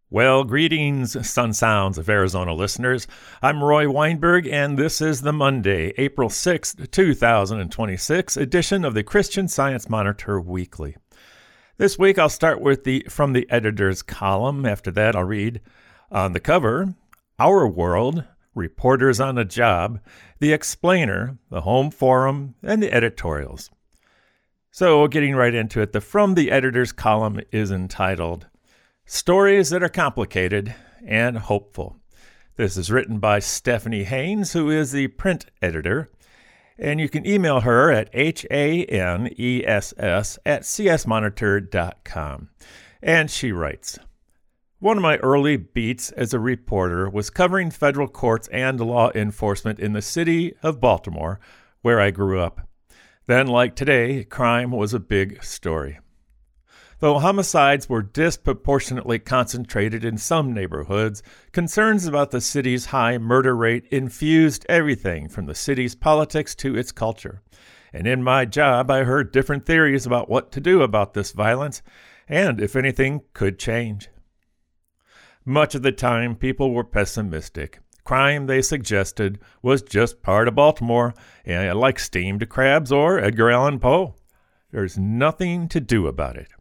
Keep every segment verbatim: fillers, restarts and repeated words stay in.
Well, greetings, Sun Sounds of Arizona listeners. I'm Roy Weinberg, and this is the Monday, April sixth, two thousand twenty-six edition of the Christian Science Monitor Weekly. This week, I'll start with the From the Editor's column. After that, I'll read on the cover, Our World, Reporters on the Job, The Explainer, the Home Forum, and the editorials. So, getting right into it, the From the Editor's column is entitled Stories That Are Complicated and Hopeful. This is written by Stephanie Haynes, who is the print editor, and you can email her at H A N E S S at C S monitor dot com. And she writes, One of my early beats as a reporter was covering federal courts and law enforcement in the city of Baltimore, where I grew up. Then, like today, crime was a big story. Though homicides were disproportionately concentrated in some neighborhoods, concerns about the city's high murder rate infused everything from the city's politics to its culture. And in my job, I heard different theories about what to do about this violence, and if anything could change. Much of the time, people were pessimistic. Crime, they suggested, was just part of Baltimore, and like steamed crabs or Edgar Allan Poe. There's nothing to do about it.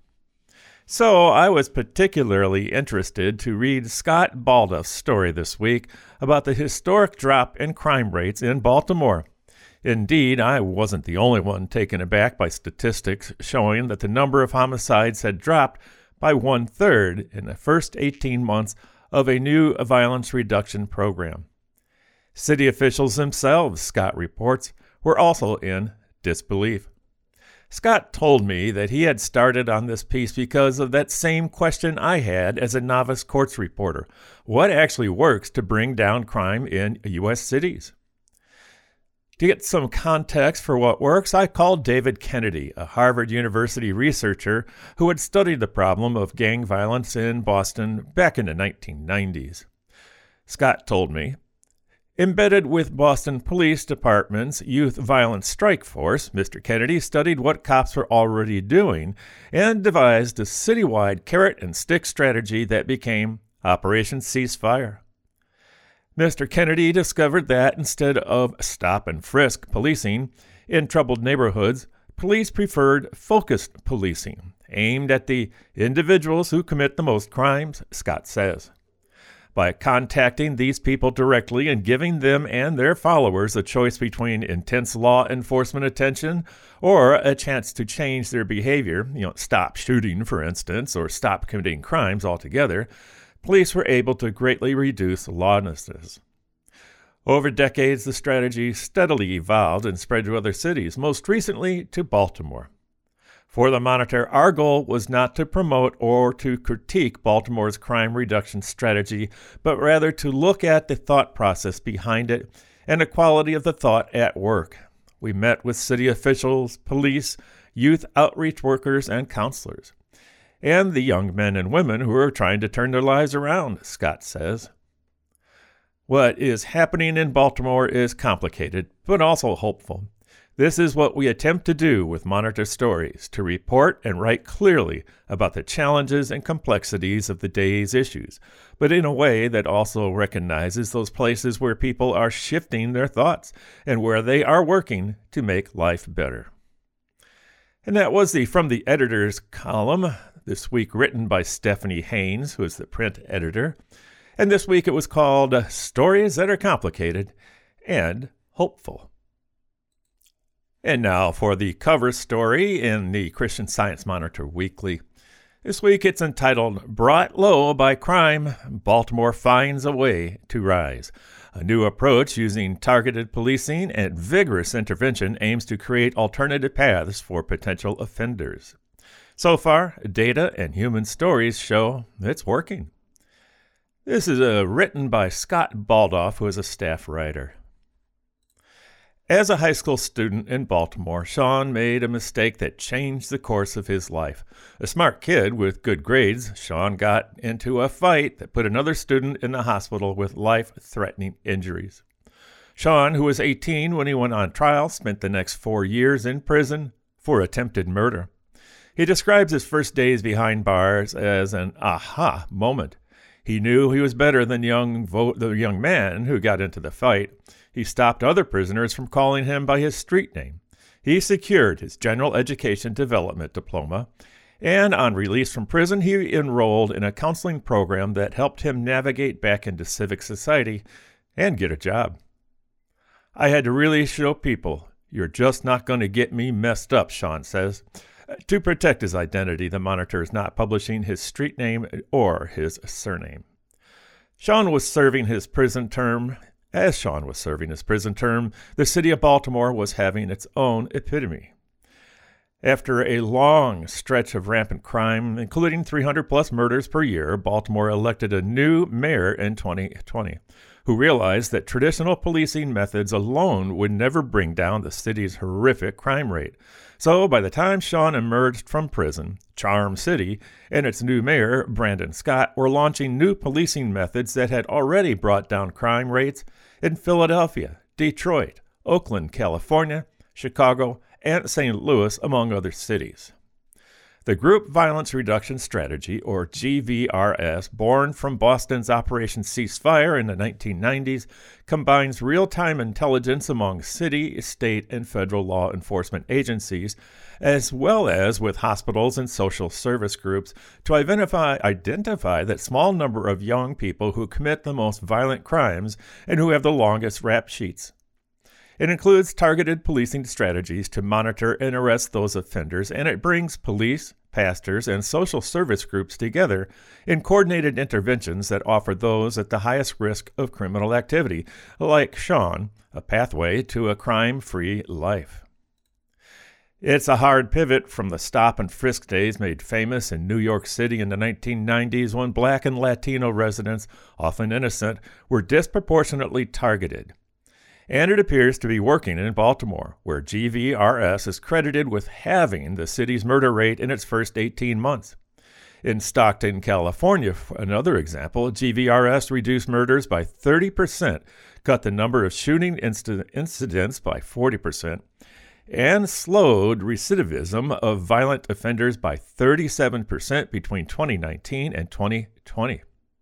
So I was particularly interested to read Scott Baldoff's story this week about the historic drop in crime rates in Baltimore. Indeed, I wasn't the only one taken aback by statistics showing that the number of homicides had dropped by one-third in the first eighteen months of a new violence reduction program. City officials themselves, Scott reports, were also in disbelief. Scott told me that he had started on this piece because of that same question I had as a novice courts reporter. What actually works to bring down crime in U S cities? To get some context for what works, I called David Kennedy, a Harvard University researcher who had studied the problem of gang violence in Boston back in the nineteen nineties. Scott told me, Embedded with Boston Police Department's Youth Violence Strike Force, Mister Kennedy studied what cops were already doing and devised a citywide carrot-and-stick strategy that became Operation Ceasefire. Mister Kennedy discovered that instead of stop-and-frisk policing in troubled neighborhoods, police preferred focused policing, aimed at the individuals who commit the most crimes, Scott says. By contacting these people directly and giving them and their followers a choice between intense law enforcement attention or a chance to change their behavior, you know, stop shooting, for instance, or stop committing crimes altogether, police were able to greatly reduce lawlessness. Over decades, the strategy steadily evolved and spread to other cities, most recently to Baltimore. For the Monitor, our goal was not to promote or to critique Baltimore's crime reduction strategy, but rather to look at the thought process behind it and the quality of the thought at work. We met with city officials, police, youth outreach workers, and counselors, and the young men and women who are trying to turn their lives around, Scott says. What is happening in Baltimore is complicated, but also hopeful. This is what we attempt to do with Monitor Stories, to report and write clearly about the challenges and complexities of the day's issues, but in a way that also recognizes those places where people are shifting their thoughts and where they are working to make life better. And that was the From the Editor's column, this week written by Stephanie Haynes, who is the print editor. And this week it was called Stories That Are Complicated and Hopeful. And now for the cover story in the Christian Science Monitor Weekly. This week it's entitled, Brought Low by Crime, Baltimore Finds a Way to Rise. A new approach using targeted policing and vigorous intervention aims to create alternative paths for potential offenders. So far, data and human stories show it's working. This is uh, written by Scott Baldoff, who is a staff writer. As a high school student in Baltimore, Sean made a mistake that changed the course of his life. A smart kid with good grades, Sean got into a fight that put another student in the hospital with life-threatening injuries. Sean, who was eighteen when he went on trial, spent the next four years in prison for attempted murder. He describes his first days behind bars as an aha moment. He knew he was better than young vo- the young man who got into the fight. He stopped other prisoners from calling him by his street name. He secured his general education development diploma, and on release from prison, he enrolled in a counseling program that helped him navigate back into civic society and get a job. I had to really show people, you're just not going to get me messed up, Sean says. To protect his identity, the Monitor is not publishing his street name or his surname. Sean was serving his prison term. As Sean was serving his prison term, the city of Baltimore was having its own epidemic. After a long stretch of rampant crime, including three hundred plus murders per year, Baltimore elected a new mayor in twenty twenty, who realized that traditional policing methods alone would never bring down the city's horrific crime rate. So by the time Sean emerged from prison, Charm City and its new mayor, Brandon Scott, were launching new policing methods that had already brought down crime rates in Philadelphia, Detroit, Oakland, California, Chicago, and Saint Louis, among other cities. The Group Violence Reduction Strategy, or G V R S, born from Boston's Operation Ceasefire in the nineteen nineties, combines real-time intelligence among city, state, and federal law enforcement agencies, as well as with hospitals and social service groups, to identify, identify that small number of young people who commit the most violent crimes and who have the longest rap sheets. It includes targeted policing strategies to monitor and arrest those offenders, and it brings police, pastors, and social service groups together in coordinated interventions that offer those at the highest risk of criminal activity, like Sean, a pathway to a crime-free life. It's a hard pivot from the stop and frisk days made famous in New York City in the nineteen nineties when Black and Latino residents, often innocent, were disproportionately targeted. And it appears to be working in Baltimore, where G V R S is credited with halving the city's murder rate in its first eighteen months. In Stockton, California, another example, G V R S reduced murders by thirty percent, cut the number of shooting inc- incidents by forty percent, and slowed recidivism of violent offenders by thirty-seven percent between twenty nineteen and twenty twenty.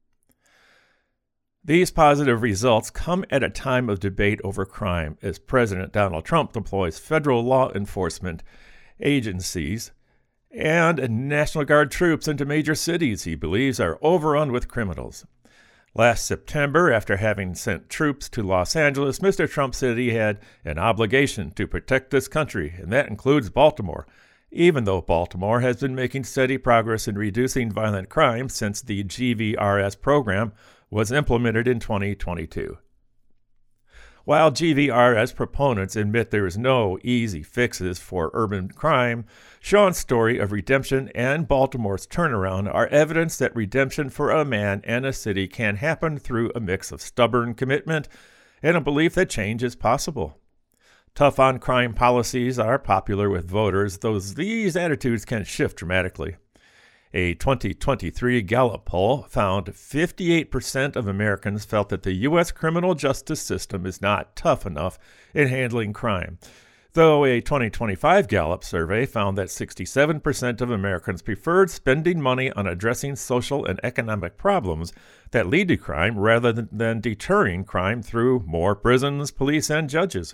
These positive results come at a time of debate over crime as President Donald Trump deploys federal law enforcement agencies and National Guard troops into major cities he believes are overrun with criminals. Last September, after having sent troops to Los Angeles, Mister Trump said he had an obligation to protect this country, and that includes Baltimore, even though Baltimore has been making steady progress in reducing violent crime since the G V R S program was implemented in twenty twenty-two. While G V R S proponents admit there is no easy fixes for urban crime, Sean's story of redemption and Baltimore's turnaround are evidence that redemption for a man and a city can happen through a mix of stubborn commitment and a belief that change is possible. Tough on crime policies are popular with voters, though these attitudes can shift dramatically. A twenty twenty-three Gallup poll found fifty-eight percent of Americans felt that the U S criminal justice system is not tough enough in handling crime, though a twenty twenty-five Gallup survey found that sixty-seven percent of Americans preferred spending money on addressing social and economic problems that lead to crime rather than, than deterring crime through more prisons, police, and judges.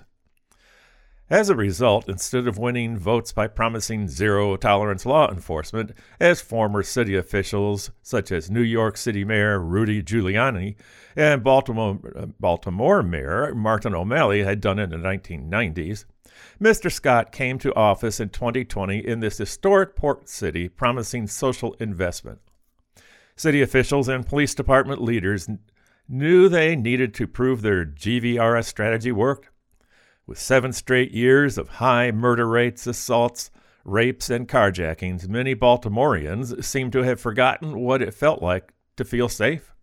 As a result, instead of winning votes by promising zero-tolerance law enforcement, as former city officials such as New York City Mayor Rudy Giuliani and Baltimore, Baltimore Mayor Martin O'Malley had done in the nineteen nineties, Mister Scott came to office in twenty twenty in this historic port city promising social investment. City officials and police department leaders knew they needed to prove their G V R S strategy worked. With seven straight years of high murder rates, assaults, rapes, and carjackings, many Baltimoreans seem to have forgotten what it felt like to feel safe.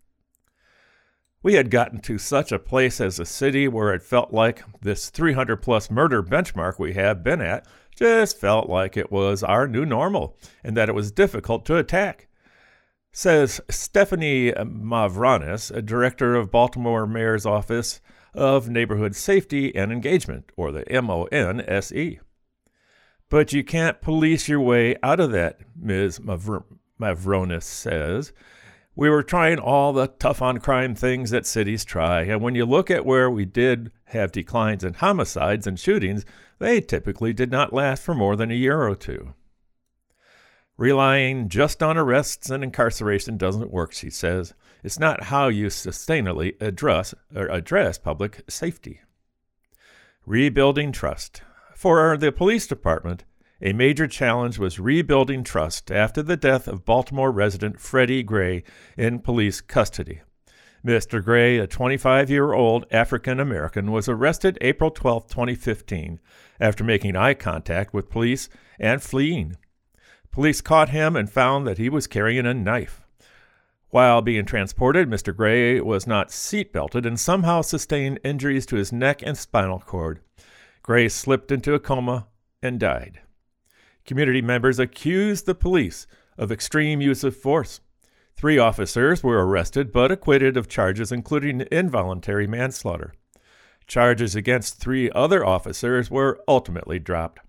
We had gotten to such a place as a city where it felt like this three hundred plus murder benchmark we have been at just felt like it was our new normal and that it was difficult to attack, says Stephanie Mavronis, a director of Baltimore Mayor's Office of Neighborhood Safety and Engagement, or the M O N S E. But you can't police your way out of that, Miz Mavr- Mavronis says. We were trying all the tough-on-crime things that cities try, and when you look at where we did have declines in homicides and shootings, they typically did not last for more than a year or two. Relying just on arrests and incarceration doesn't work, she says. It's not how you sustainably address, or address public safety. Rebuilding trust. For the police department, a major challenge was rebuilding trust after the death of Baltimore resident Freddie Gray in police custody. Mister Gray, a twenty-five-year-old African-American, was arrested April twelfth, twenty fifteen, after making eye contact with police and fleeing. Police caught him and found that he was carrying a knife. While being transported, Mister Gray was not seatbelted and somehow sustained injuries to his neck and spinal cord. Gray slipped into a coma and died. Community members accused the police of extreme use of force. Three officers were arrested but acquitted of charges including involuntary manslaughter. Charges against three other officers were ultimately dropped.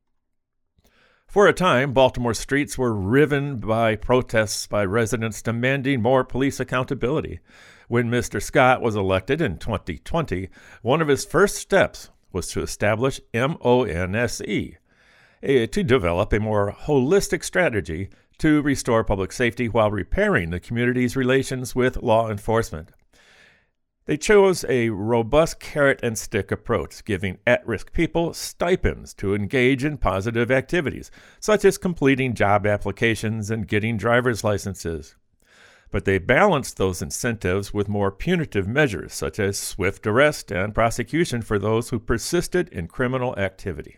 For a time, Baltimore streets were riven by protests by residents demanding more police accountability. When Mister Scott was elected in twenty twenty, one of his first steps was to establish M O N S E, to develop a more holistic strategy to restore public safety while repairing the community's relations with law enforcement. They chose a robust carrot-and-stick approach, giving at-risk people stipends to engage in positive activities, such as completing job applications and getting driver's licenses. But they balanced those incentives with more punitive measures, such as swift arrest and prosecution for those who persisted in criminal activity.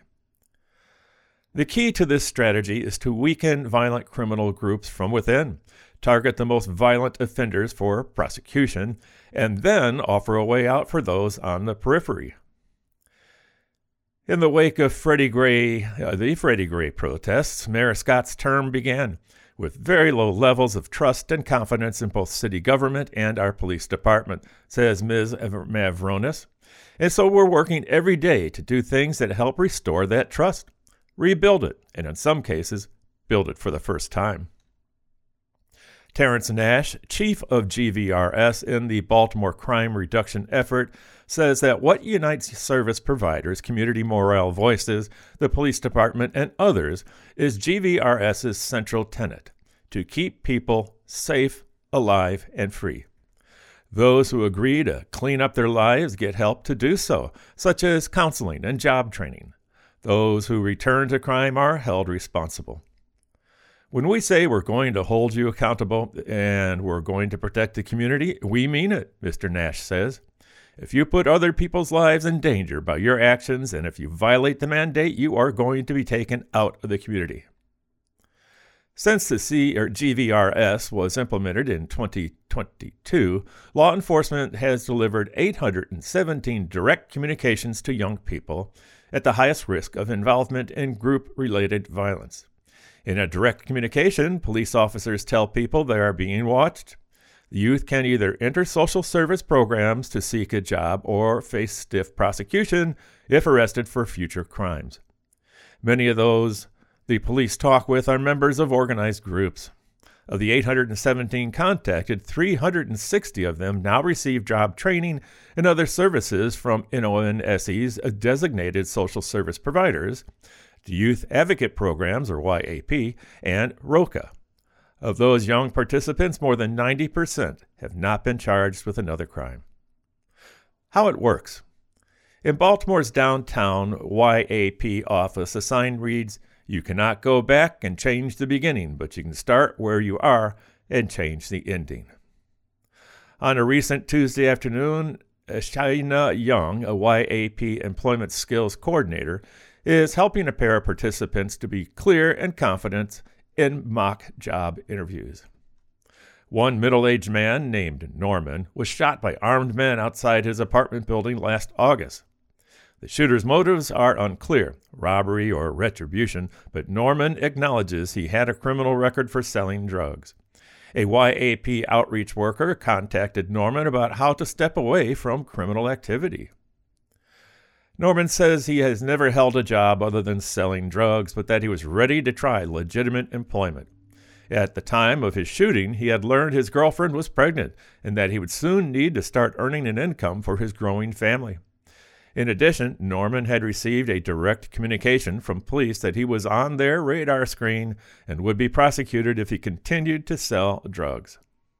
The key to this strategy is to weaken violent criminal groups from within, target the most violent offenders for prosecution, and then offer a way out for those on the periphery. In the wake of Freddie Gray, uh, the Freddie Gray protests, Mayor Scott's term began, with very low levels of trust and confidence in both city government and our police department, says Miz Mavronis. And so we're working every day to do things that help restore that trust, rebuild it, and in some cases, build it for the first time. Terrence Nash, chief of G V R S in the Baltimore crime reduction effort, says that what unites service providers, community morale voices, the police department, and others is G V R S's central tenet: to keep people safe, alive, and free. Those who agree to clean up their lives get help to do so, such as counseling and job training. Those who return to crime are held responsible. When we say we're going to hold you accountable and we're going to protect the community, we mean it, Mister Nash says. If you put other people's lives in danger by your actions, and if you violate the mandate, you are going to be taken out of the community. Since the C or G V R S was implemented in twenty twenty-two, law enforcement has delivered eight hundred seventeen direct communications to young people at the highest risk of involvement in group-related violence. In a direct communication, police officers tell people they are being watched. The youth can either enter social service programs to seek a job or face stiff prosecution if arrested for future crimes. Many of those the police talk with are members of organized groups. Of the eight hundred seventeen contacted, three hundred sixty of them now receive job training and other services from M O N S E's designated social service providers, the Youth Advocate Programs, or Y A P, and ROCA. Of those young participants, more than ninety percent have not been charged with another crime. How it works. In Baltimore's downtown Y A P office, a sign reads, "You cannot go back and change the beginning, but you can start where you are and change the ending." On a recent Tuesday afternoon, Shaina Young, a Y A P Employment Skills Coordinator, is helping a pair of participants to be clear and confident in mock job interviews. One middle-aged man named Norman was shot by armed men outside his apartment building last August. The shooter's motives are unclear, robbery or retribution, but Norman acknowledges he had a criminal record for selling drugs. A Y A P outreach worker contacted Norman about how to step away from criminal activity. Norman says he has never held a job other than selling drugs, but that he was ready to try legitimate employment. At the time of his shooting, he had learned his girlfriend was pregnant and that he would soon need to start earning an income for his growing family. In addition, Norman had received a direct communication from police that he was on their radar screen and would be prosecuted if he continued to sell drugs.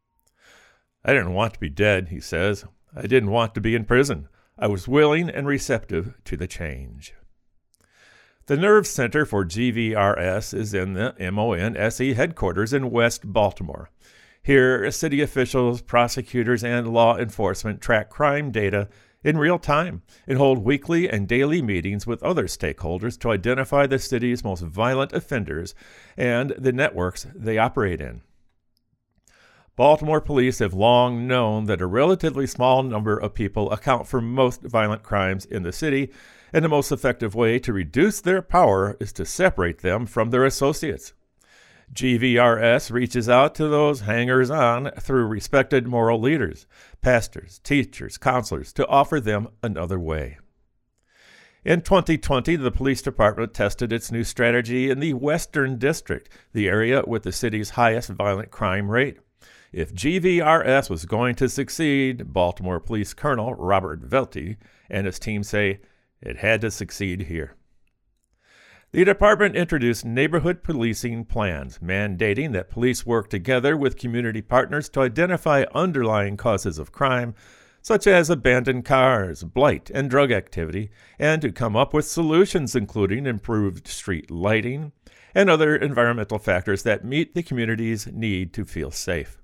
"I didn't want to be dead," he says. "I didn't want to be in prison. I was willing and receptive to the change." The Nerve Center for G V R S is in the M O N S E headquarters in West Baltimore. Here, city officials, prosecutors, and law enforcement track crime data in real time and hold weekly and daily meetings with other stakeholders to identify the city's most violent offenders and the networks they operate in. Baltimore police have long known that a relatively small number of people account for most violent crimes in the city, and the most effective way to reduce their power is to separate them from their associates. G V R S reaches out to those hangers-on through respected moral leaders, pastors, teachers, counselors, to offer them another way. In twenty twenty, the police department tested its new strategy in the Western District, the area with the city's highest violent crime rate. If G V R S was going to succeed, Baltimore Police Colonel Robert Velty and his team say it had to succeed here. The department introduced neighborhood policing plans, mandating that police work together with community partners to identify underlying causes of crime, such as abandoned cars, blight, and drug activity, and to come up with solutions including improved street lighting and other environmental factors that meet the community's need to feel safe.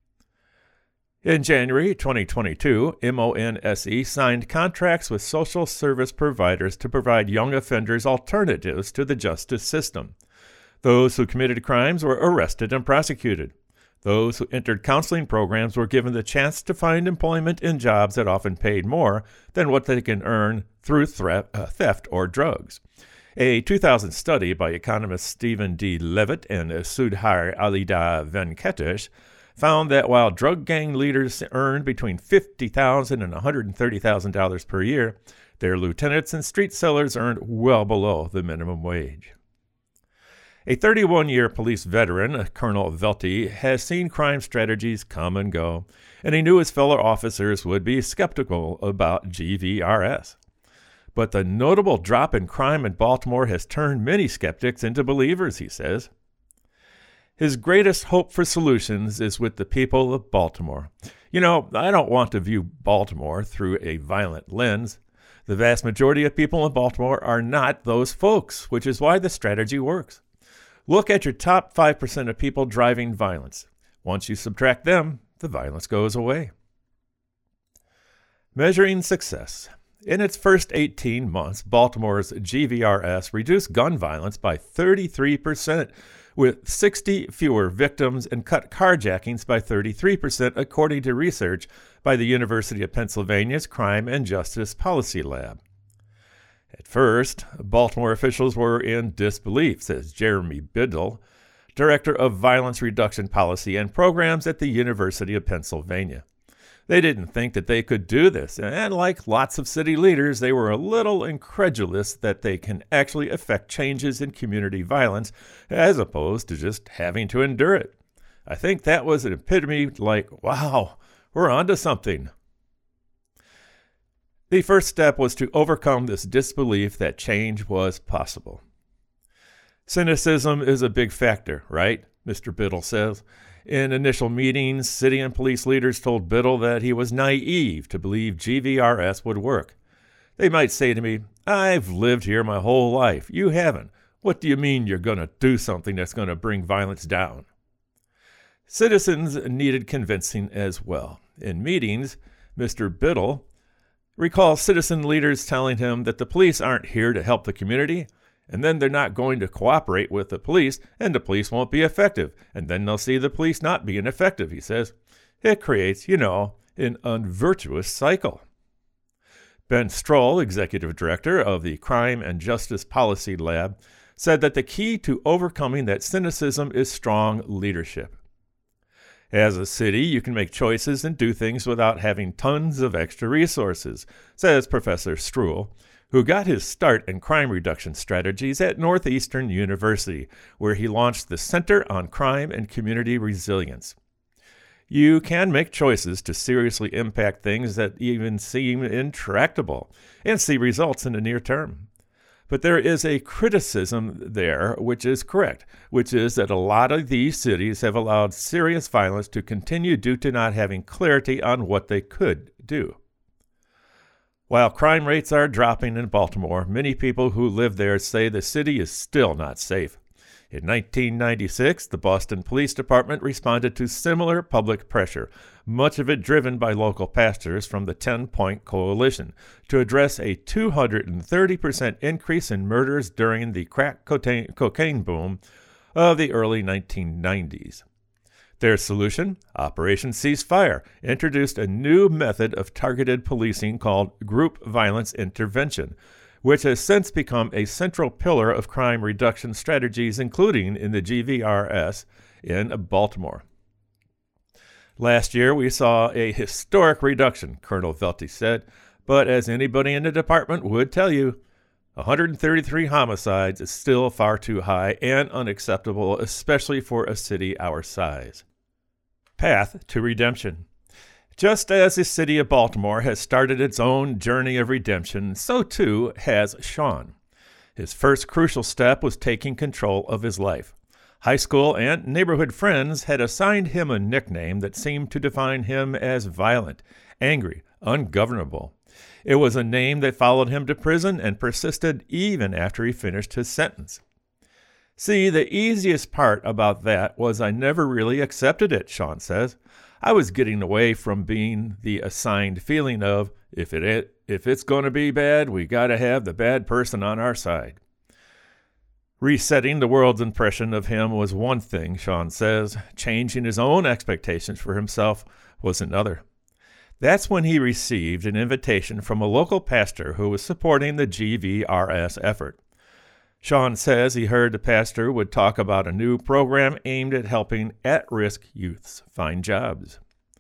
In January twenty twenty-two, M O N S E signed contracts with social service providers to provide young offenders alternatives to the justice system. Those who committed crimes were arrested and prosecuted. Those who entered counseling programs were given the chance to find employment in jobs that often paid more than what they can earn through thre- uh, theft or drugs. A two thousand study by economists Stephen D. Levitt and Sudhir Alida Venkatesh found that while drug gang leaders earned between fifty thousand dollars and one hundred thirty thousand dollars per year, their lieutenants and street sellers earned well below the minimum wage. A thirty-one-year police veteran, Colonel Velty, has seen crime strategies come and go, and he knew his fellow officers would be skeptical about G V R S. But the notable drop in crime in Baltimore has turned many skeptics into believers, he says. His greatest hope for solutions is with the people of Baltimore. You know, I don't want to view Baltimore through a violent lens. The vast majority of people in Baltimore are not those folks, which is why the strategy works. Look at your top five percent of people driving violence. Once you subtract them, the violence goes away. Measuring success. In its first eighteen months, Baltimore's G V R S reduced gun violence by thirty-three percent, with sixty fewer victims, and cut carjackings by thirty-three percent, according to research by the University of Pennsylvania's Crime and Justice Policy Lab. At first, Baltimore officials were in disbelief, says Jeremy Biddle, Director of Violence Reduction Policy and Programs at the University of Pennsylvania. They didn't think that they could do this, and like lots of city leaders, they were a little incredulous that they can actually affect changes in community violence as opposed to just having to endure it. I think that was an epitome like, wow, we're onto something. The first step was to overcome this disbelief that change was possible. Cynicism is a big factor, right? Mister Biddle says. In initial meetings, city and police leaders told Biddle that he was naive to believe G V R S would work. They might say to me, "I've lived here my whole life. You haven't. What do you mean you're going to do something that's going to bring violence down?" Citizens needed convincing as well. In meetings, Mister Biddle recalls citizen leaders telling him that the police aren't here to help the community, and then they're not going to cooperate with the police, and the police won't be effective, and then they'll see the police not being effective, he says. It creates, you know, an unvirtuous cycle. Ben Stroll, executive director of the Crime and Justice Policy Lab, said that the key to overcoming that cynicism is strong leadership. As a city, you can make choices and do things without having tons of extra resources, says Professor Stroll, who got his start in crime reduction strategies at Northeastern University, where he launched the Center on Crime and Community Resilience. You can make choices to seriously impact things that even seem intractable and see results in the near term. But there is a criticism there which is correct, which is that a lot of these cities have allowed serious violence to continue due to not having clarity on what they could do. While crime rates are dropping in Baltimore, many people who live there say the city is still not safe. In nineteen ninety-six, the Boston Police Department responded to similar public pressure, much of it driven by local pastors from the Ten Point Coalition, to address a two hundred thirty percent increase in murders during the crack cocaine boom of the early nineteen nineties. Their solution, Operation Ceasefire, introduced a new method of targeted policing called Group Violence Intervention, which has since become a central pillar of crime reduction strategies, including in the G V R S in Baltimore. Last year, we saw a historic reduction, Colonel Velty said, but as anybody in the department would tell you, one hundred thirty-three homicides is still far too high and unacceptable, especially for a city our size. Path to redemption. Just as the city of Baltimore has started its own journey of redemption, so too has Sean. His first crucial step was taking control of his life. High school and neighborhood friends had assigned him a nickname that seemed to define him as violent, angry, ungovernable. It was a name that followed him to prison and persisted even after he finished his sentence. See, the easiest part about that was I never really accepted it, Sean says. I was getting away from being the assigned feeling of, if it if it's going to be bad, we got to have the bad person on our side. Resetting the world's impression of him was one thing, Sean says. Changing his own expectations for himself was another. That's when he received an invitation from a local pastor who was supporting the G V R S effort. Sean says he heard the pastor would talk about a new program aimed at helping at-risk youths find jobs.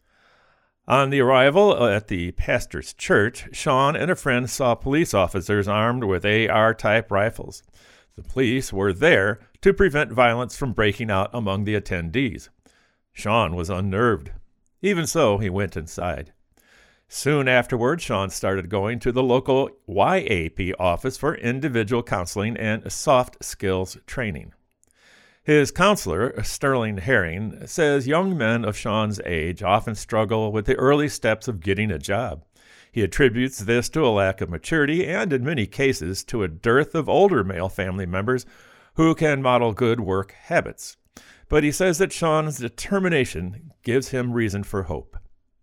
On the arrival at the pastor's church, Sean and a friend saw police officers armed with A R-type rifles. The police were there to prevent violence from breaking out among the attendees. Sean was unnerved. Even so, he went inside. Soon afterward, Sean started going to the local Y A P office for individual counseling and soft skills training. His counselor, Sterling Herring, says young men of Sean's age often struggle with the early steps of getting a job. He attributes this to a lack of maturity and, in many cases, to a dearth of older male family members who can model good work habits. But he says that Sean's determination gives him reason for hope.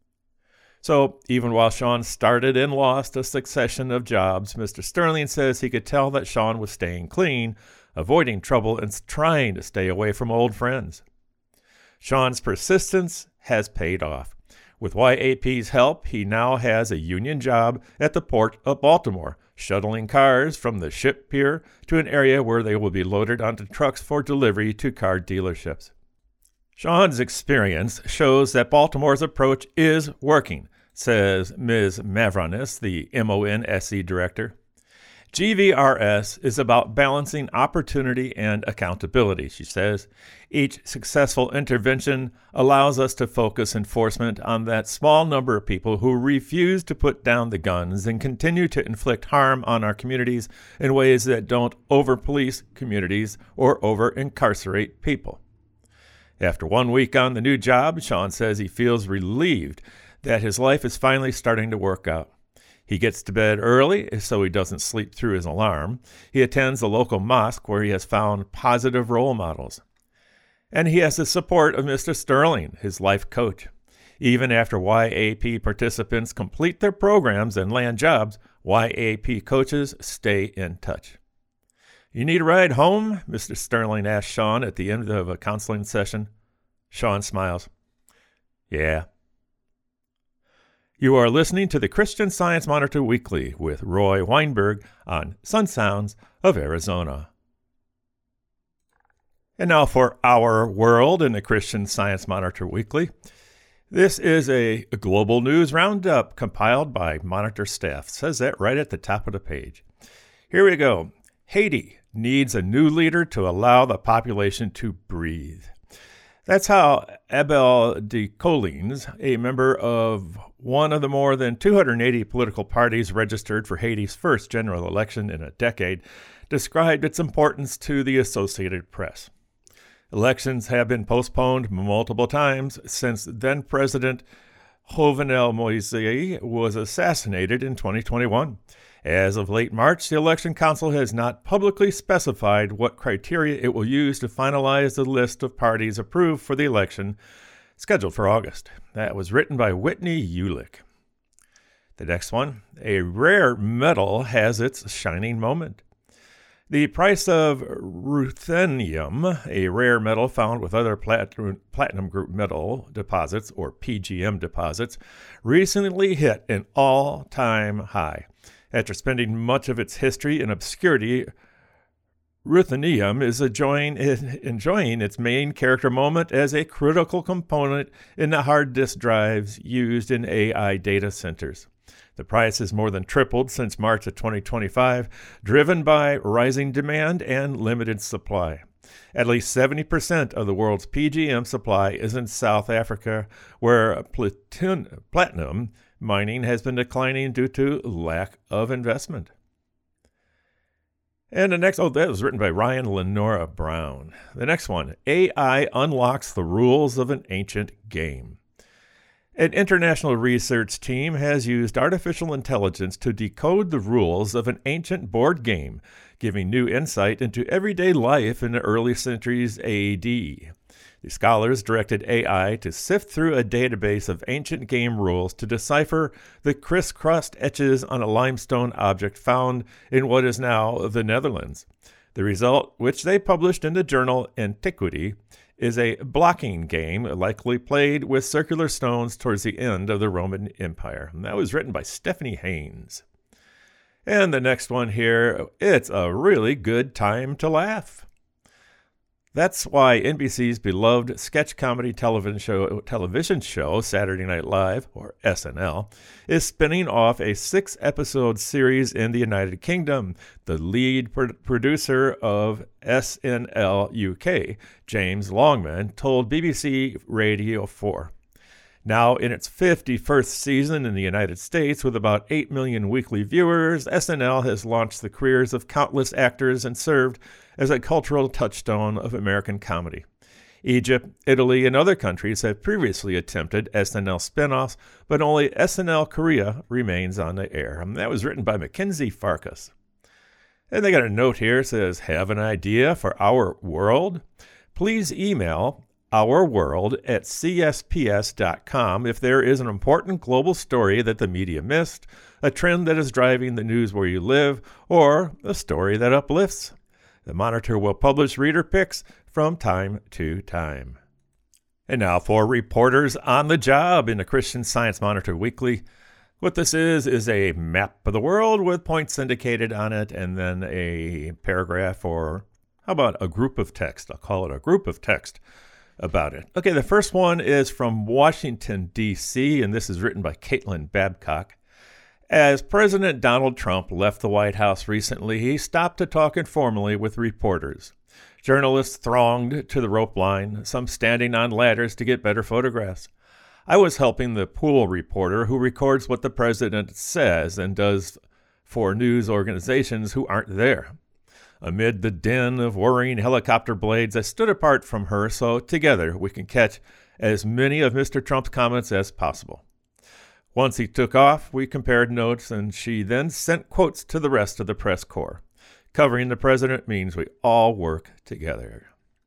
So, even while Sean started and lost a succession of jobs, Mister Sterling says he could tell that Sean was staying clean, avoiding trouble, and trying to stay away from old friends. Sean's persistence has paid off. With Y A P's help, he now has a union job at the Port of Baltimore, shuttling cars from the ship pier to an area where they will be loaded onto trucks for delivery to car dealerships. Sean's experience shows that Baltimore's approach is working, says Miz Mavronis, the M O N S E director. G V R S is about balancing opportunity and accountability, she says. Each successful intervention allows us to focus enforcement on that small number of people who refuse to put down the guns and continue to inflict harm on our communities in ways that don't over-police communities or over-incarcerate people. After one week on the new job, Sean says he feels relieved that his life is finally starting to work out. He gets to bed early so he doesn't sleep through his alarm. He attends a local mosque where he has found positive role models. And he has the support of Mister Sterling, his life coach. Even after Y A P participants complete their programs and land jobs, Y A P coaches stay in touch. You need a ride home? Mister Sterling asked Sean at the end of a counseling session. Sean smiles. Yeah. You are listening to the Christian Science Monitor Weekly with Roy Weinberg on Sun Sounds of Arizona. And now for Our World in the Christian Science Monitor Weekly. This is a global news roundup compiled by Monitor staff. It says that right at the top of the page. Here we go. Haiti needs a new leader to allow the population to breathe. That's how Abel Decolines, a member of one of the more than two hundred eighty political parties registered for Haiti's first general election in a decade, described its importance to the Associated Press. Elections have been postponed multiple times since then-President Jovenel Moïse was assassinated in twenty twenty-one. As of late March, the Election Council has not publicly specified what criteria it will use to finalize the list of parties approved for the election, scheduled for August. That was written by Whitney Ulick. The next one, a rare metal has its shining moment. The price of ruthenium, a rare metal found with other platinum, platinum group metal deposits, or P G M deposits, recently hit an all-time high. After spending much of its history in obscurity, ruthenium is enjoying, enjoying its main character moment as a critical component in the hard disk drives used in A I data centers. The price has more than tripled since March of twenty twenty-five, driven by rising demand and limited supply. At least seventy percent of the world's P G M supply is in South Africa, where platin- platinum mining has been declining due to lack of investment. And the next, oh, that was written by Ryan Lenora Brown. The next one, A I unlocks the rules of an ancient game. An international research team has used artificial intelligence to decode the rules of an ancient board game, giving new insight into everyday life in the early centuries A D. The scholars directed A I to sift through a database of ancient game rules to decipher the crisscrossed etches on a limestone object found in what is now the Netherlands. The result, which they published in the journal Antiquity, is a blocking game likely played with circular stones towards the end of the Roman Empire. And that was written by Stephanie Haynes. And the next one here, it's a really good time to laugh. That's why N B C's beloved sketch comedy television show, television show Saturday Night Live, or S N L, is spinning off a six-episode series in the United Kingdom. The lead pro- producer of S N L U K, James Longman, told B B C Radio four. Now in its fifty-first season in the United States, with about eight million weekly viewers, S N L has launched the careers of countless actors and served as a cultural touchstone of American comedy. Egypt, Italy, and other countries have previously attempted S N L spinoffs, but only S N L Korea remains on the air. And that was written by Mackenzie Farkas. And they got a note here that says, have an idea for Our World? Please email ourworld at c s p s dot com if there is an important global story that the media missed, a trend that is driving the news where you live, or a story that uplifts. The Monitor will publish reader picks from time to time. And now for reporters on the job in the Christian Science Monitor Weekly. What this is, is a map of the world with points indicated on it, and then a paragraph, or how about a group of text? I'll call it a group of text about it. Okay, the first one is from Washington, D C, and this is written by Caitlin Babcock. As President Donald Trump left the White House recently, he stopped to talk informally with reporters. Journalists thronged to the rope line, some standing on ladders to get better photographs. I was helping the pool reporter who records what the president says and does for news organizations who aren't there. Amid the din of whirring helicopter blades, I stood apart from her so together we can catch as many of Mister Trump's comments as possible. Once he took off, we compared notes, and she then sent quotes to the rest of the press corps. Covering the president means we all work together.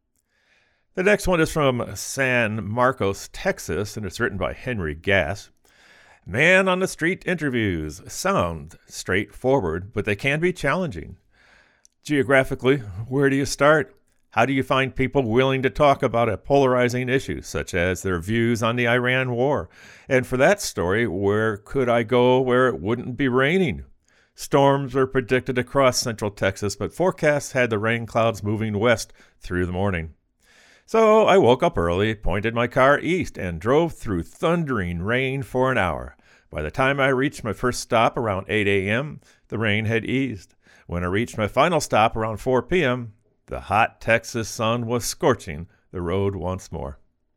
The next one is from San Marcos, Texas, and it's written by Henry Gass. Man on the street interviews sound straightforward, but they can be challenging. Geographically, where do you start? How do you find people willing to talk about a polarizing issue, such as their views on the Iran war? And for that story, where could I go where it wouldn't be raining? Storms were predicted across central Texas, but forecasts had the rain clouds moving west through the morning. So I woke up early, pointed my car east, and drove through thundering rain for an hour. By the time I reached my first stop around eight a.m., the rain had eased. When I reached my final stop around four p.m., the hot Texas sun was scorching the road once more.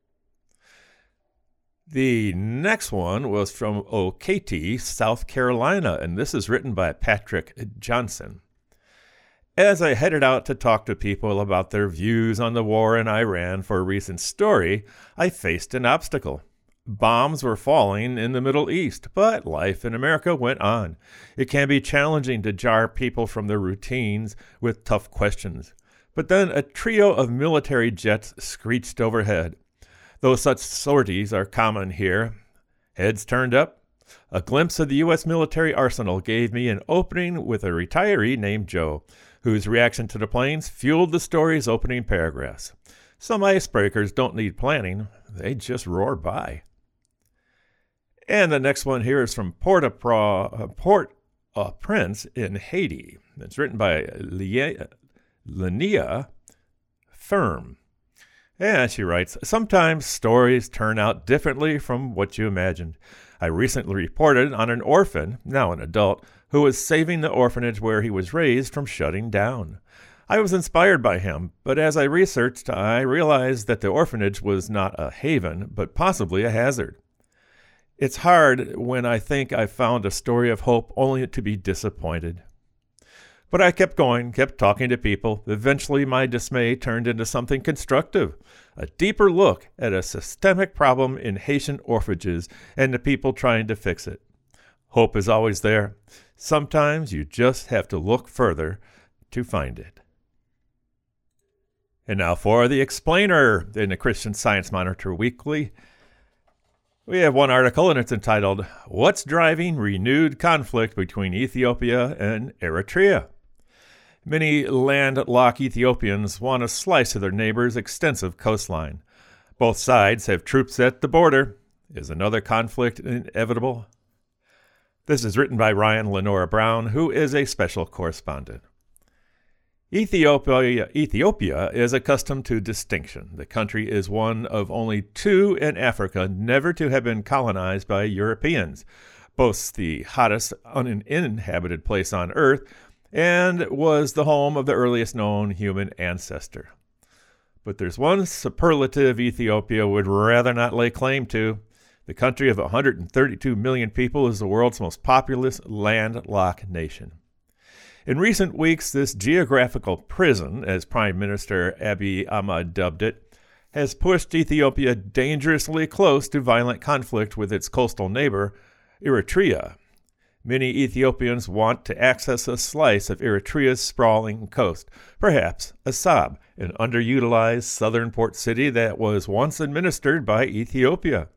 The next one was from Okatie, South Carolina, and this is written by Patrick Johnson. As I headed out to talk to people about their views on the war in Iran for a recent story, I faced an obstacle. Bombs were falling in the Middle East, but life in America went on. It can be challenging to jar people from their routines with tough questions. But then a trio of military jets screeched overhead. Though such sorties are common here, heads turned up. A glimpse of the U S military arsenal gave me an opening with a retiree named Joe, whose reaction to the planes fueled the story's opening paragraphs. Some icebreakers don't need planning, they just roar by. And the next one here is from Port-au-Prince in Haiti. It's written by Linnea Firm. And she writes, sometimes stories turn out differently from what you imagined. I recently reported on an orphan, now an adult, who was saving the orphanage where he was raised from shutting down. I was inspired by him, but as I researched, I realized that the orphanage was not a haven, but possibly a hazard. It's hard when I think I've found a story of hope only to be disappointed. But I kept going, kept talking to people. Eventually, my dismay turned into something constructive, a deeper look at a systemic problem in Haitian orphanages and the people trying to fix it. Hope is always there. Sometimes you just have to look further to find it. And now for the explainer in the Christian Science Monitor Weekly. We have one article, and it's entitled, What's Driving Renewed Conflict Between Ethiopia and Eritrea? Many landlocked Ethiopians want a slice of their neighbor's extensive coastline. Both sides have troops at the border. Is another conflict inevitable? This is written by Ryan Lenora Brown, who is a special correspondent. Ethiopia, Ethiopia is accustomed to distinction. The country is one of only two in Africa never to have been colonized by Europeans, boasts the hottest uninhabited place on Earth, and was the home of the earliest known human ancestor. But there's one superlative Ethiopia would rather not lay claim to. The country of one hundred thirty-two million people is the world's most populous landlocked nation. In recent weeks, this geographical prison, as Prime Minister Abiy Ahmed dubbed it, has pushed Ethiopia dangerously close to violent conflict with its coastal neighbor, Eritrea. Many Ethiopians want to access a slice of Eritrea's sprawling coast, perhaps Assab, an underutilized southern port city that was once administered by Ethiopia.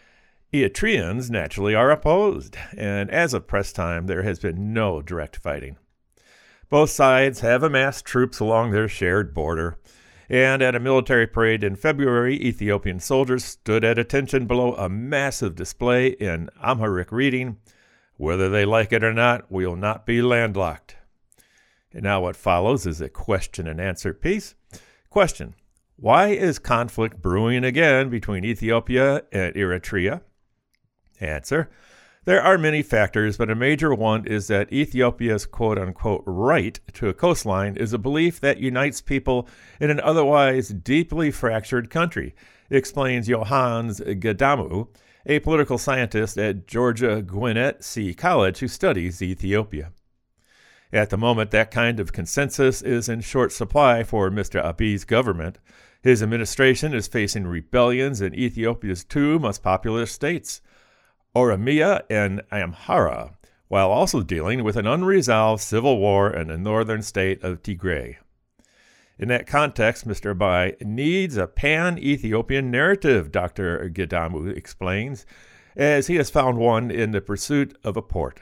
Eritreans naturally are opposed, and as of press time, there has been no direct fighting. Both sides have amassed troops along their shared border, and at a military parade in February, Ethiopian soldiers stood at attention below a massive display in Amharic reading, Whether they like it or not, we'll not be landlocked. And now what follows is a question and answer piece. Question: why is conflict brewing again between Ethiopia and Eritrea? Answer: there are many factors, but a major one is that Ethiopia's quote-unquote right to a coastline is a belief that unites people in an otherwise deeply fractured country, explains Johannes Gadamu, a political scientist at Georgia Gwinnett C. College who studies Ethiopia. At the moment, that kind of consensus is in short supply for Mister Abiy's government. His administration is facing rebellions in Ethiopia's two most populous states, Oromia and Amhara, while also dealing with an unresolved civil war in the northern state of Tigray. In that context, Mister Abiy needs a pan-Ethiopian narrative, Doctor Gadamu explains, as he has found one in the pursuit of a port.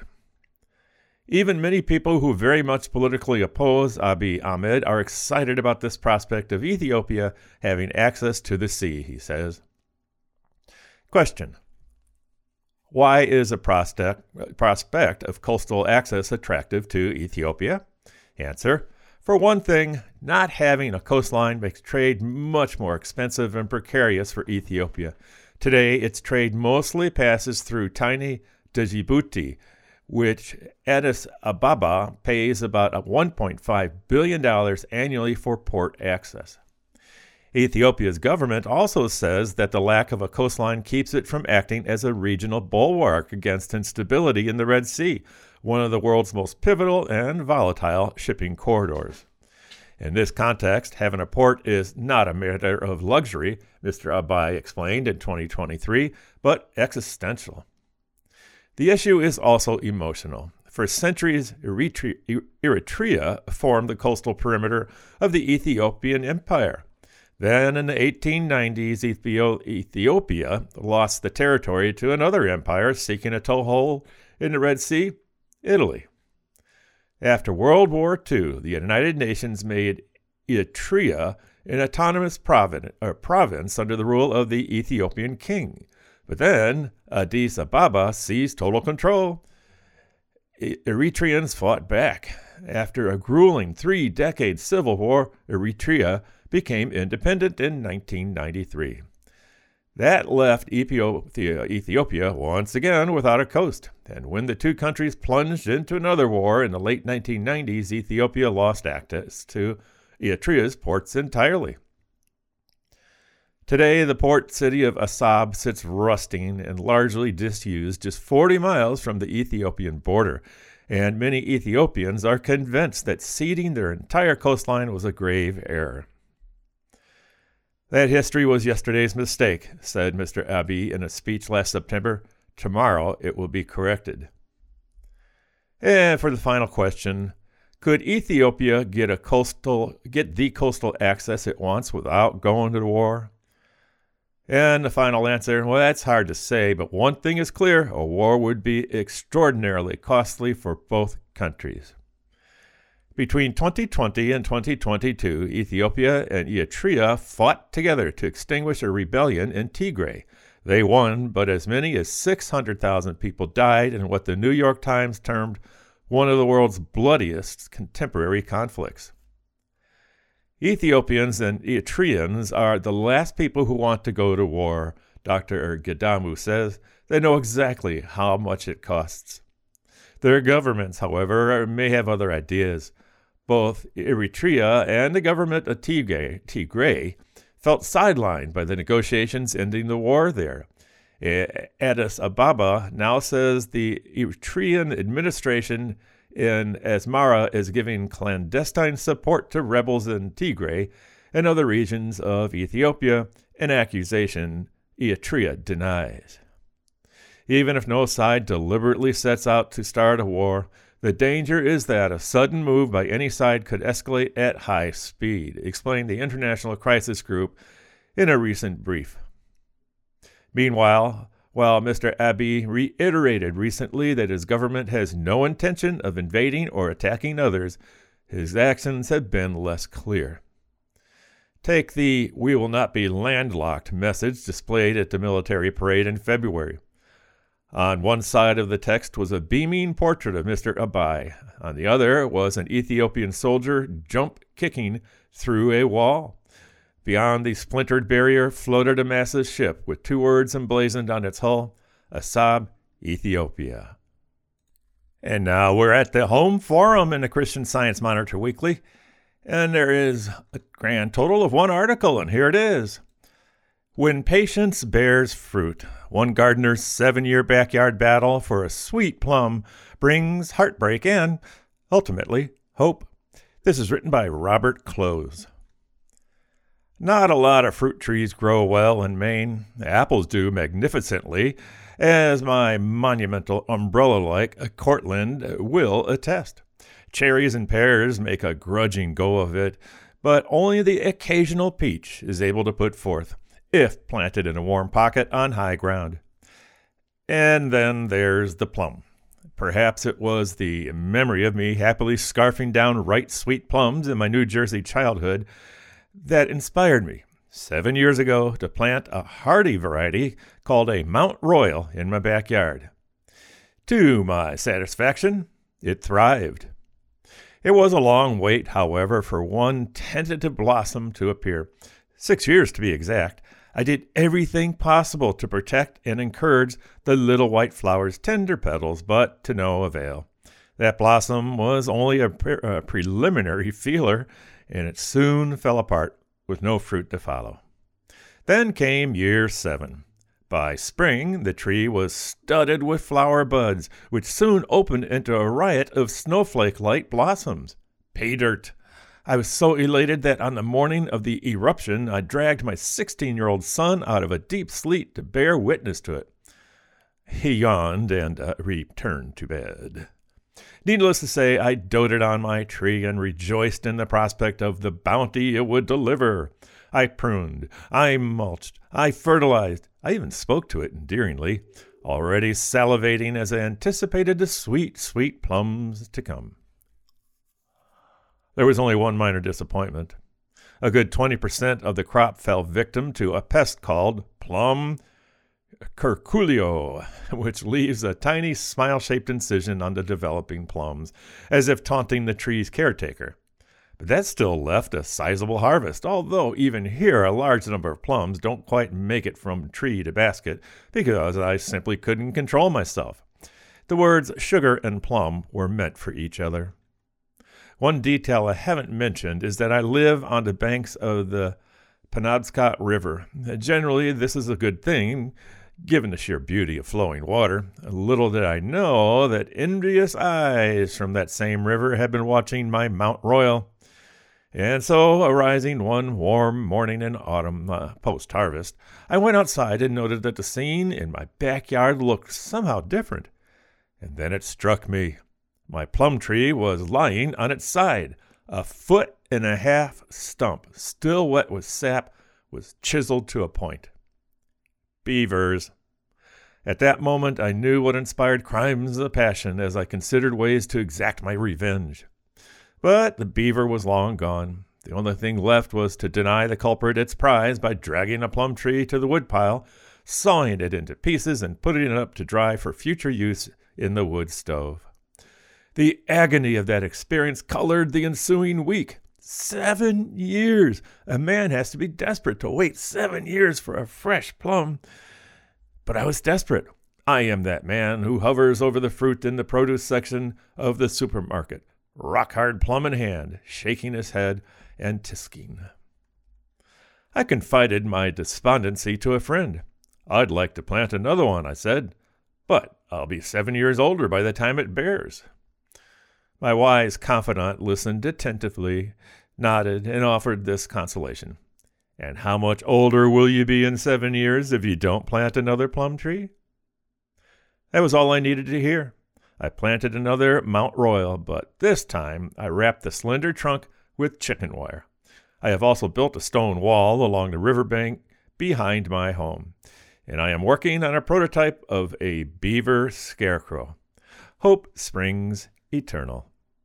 Even many people who very much politically oppose Abiy Ahmed are excited about this prospect of Ethiopia having access to the sea, he says. Question: why is a prospect, prospect of coastal access attractive to Ethiopia? Answer: for one thing, not having a coastline makes trade much more expensive and precarious for Ethiopia. Today, its trade mostly passes through tiny, Djibouti, which Addis Ababa pays about one point five billion dollars annually for port access. Ethiopia's government also says that the lack of a coastline keeps it from acting as a regional bulwark against instability in the Red Sea, one of the world's most pivotal and volatile shipping corridors. In this context, having a port is not a matter of luxury, Mister Abai explained in twenty twenty-three, but existential. The issue is also emotional. For centuries, Eritrea, Eritrea formed the coastal perimeter of the Ethiopian Empire. Then, in the eighteen nineties, Ethiopia lost the territory to another empire seeking a toehold in the Red Sea, Italy. After World War Two, the United Nations made Eritrea an autonomous province, or province under the rule of the Ethiopian king. But then Addis Ababa seized total control. Eritreans fought back. After a grueling three-decade civil war, Eritrea became independent in nineteen ninety-three. That left Ethiopia once again without a coast, and when the two countries plunged into another war in the late nineteen nineties, Ethiopia lost access to Eritrea's ports entirely. Today, the port city of Assab sits rusting and largely disused just forty miles from the Ethiopian border, and many Ethiopians are convinced that ceding their entire coastline was a grave error. That history was yesterday's mistake, said Mister Abiy in a speech last September. Tomorrow it will be corrected. And for the final question, could Ethiopia get a coastal get the coastal access it wants without going to war? And the final answer, well, that's hard to say, but one thing is clear, a war would be extraordinarily costly for both countries. Between twenty twenty and twenty twenty-two, Ethiopia and Eritrea fought together to extinguish a rebellion in Tigray. They won, but as many as six hundred thousand people died in what the New York Times termed one of the world's bloodiest contemporary conflicts. Ethiopians and Eritreans are the last people who want to go to war, Doctor Gedamu says. They know exactly how much it costs. Their governments, however, may have other ideas. Both Eritrea and the government of Tigray, Tigray felt sidelined by the negotiations ending the war there. Addis Ababa now says the Eritrean administration in Asmara is giving clandestine support to rebels in Tigray and other regions of Ethiopia, an accusation Eritrea denies. Even if no side deliberately sets out to start a war, the danger is that a sudden move by any side could escalate at high speed, explained the International Crisis Group in a recent brief. Meanwhile, while Mister Abiy reiterated recently that his government has no intention of invading or attacking others, his actions have been less clear. Take the "we will not be landlocked" message displayed at the military parade in February. On one side of the text was a beaming portrait of Mister Abiy. On the other was an Ethiopian soldier jump-kicking through a wall. Beyond the splintered barrier floated a massive ship with two words emblazoned on its hull, Assab, Ethiopia. And now we're at the home forum in the Christian Science Monitor Weekly, and there is a grand total of one article, and here it is. When Patience Bears Fruit, one gardener's seven-year backyard battle for a sweet plum brings heartbreak and, ultimately, hope. This is written by Robert Close. Not a lot of fruit trees grow well in Maine. Apples do magnificently, as my monumental umbrella-like Cortland will attest. Cherries and pears make a grudging go of it, but only the occasional peach is able to put forth, if planted in a warm pocket on high ground. And then there's the plum. Perhaps it was the memory of me happily scarfing down ripe sweet plums in my New Jersey childhood that inspired me seven years ago to plant a hardy variety called a Mount Royal in my backyard. To my satisfaction, it thrived. It was a long wait, however, for one tentative blossom to appear. Six years to be exact. I did everything possible to protect and encourage the little white flower's tender petals, but to no avail. That blossom was only a, pre- a preliminary feeler, and it soon fell apart with no fruit to follow. Then came year seven. By spring, the tree was studded with flower buds, which soon opened into a riot of snowflake-like blossoms. Pay dirt! I was so elated that on the morning of the eruption, I dragged my sixteen-year-old son out of a deep sleep to bear witness to it. He yawned and uh, returned to bed. Needless to say, I doted on my tree and rejoiced in the prospect of the bounty it would deliver. I pruned, I mulched, I fertilized, I even spoke to it endearingly, already salivating as I anticipated the sweet, sweet plums to come. There was only one minor disappointment. A good twenty percent of the crop fell victim to a pest called plum curculio, which leaves a tiny smile-shaped incision on the developing plums, as if taunting the tree's caretaker. But that still left a sizable harvest, although even here a large number of plums don't quite make it from tree to basket, because I simply couldn't control myself. The words sugar and plum were meant for each other. One detail I haven't mentioned is that I live on the banks of the Penobscot River. Generally, this is a good thing, given the sheer beauty of flowing water. Little did I know that envious eyes from that same river had been watching my Mount Royal. And so, arising one warm morning in autumn, uh, post-harvest, I went outside and noted that the scene in my backyard looked somehow different. And then it struck me. My plum tree was lying on its side. A foot and a half stump, still wet with sap, was chiseled to a point. Beavers. At that moment, I knew what inspired crimes of passion as I considered ways to exact my revenge. But the beaver was long gone. The only thing left was to deny the culprit its prize by dragging a plum tree to the woodpile, sawing it into pieces, and putting it up to dry for future use in the wood stove. The agony of that experience colored the ensuing week. Seven years! A man has to be desperate to wait seven years for a fresh plum. But I was desperate. I am that man who hovers over the fruit in the produce section of the supermarket, rock-hard plum in hand, shaking his head and tisking. I confided my despondency to a friend. I'd like to plant another one, I said, but I'll be seven years older by the time it bears. My wise confidant listened attentively, nodded, and offered this consolation. And how much older will you be in seven years if you don't plant another plum tree? That was all I needed to hear. I planted another Mount Royal, but this time I wrapped the slender trunk with chicken wire. I have also built a stone wall along the riverbank behind my home, and I am working on a prototype of a beaver scarecrow. Hope springs eternal.